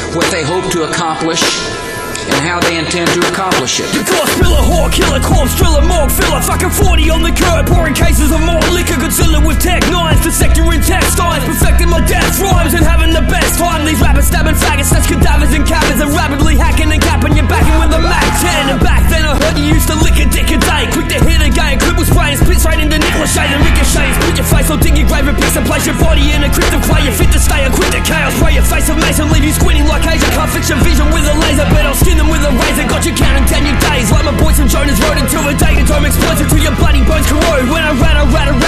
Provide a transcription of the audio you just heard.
what they hope to accomplish, and how they intend to accomplish it. You got spiller, whore, killer, corpse, driller, morgue, filler, fucking 40 on the curb, pouring cases of more liquor, Godzilla with tech nines, dissecting intestines, perfecting my death rhymes and having the best time. These rappers stabbing faggots, that's cadavers and cabins, and rapidly hacking and capping you backing with a Mac 10. And back then I heard you used to lick a dick a day, quick to hit a game, clip with spraying, spit straight into Nicholas Shade and ricochets. Put your face on dig your grave and piss and place your body in a crypt of clay. You're fit to stay, equipped to chaos, spray your face of mason, leave you squinting like Asia. Can't fix your vision with a laser, but I'll skin them with a razor. Got you counting down your days like my boys from Jonas Road until the day your time explodes until your bloody bones corrode. When I ran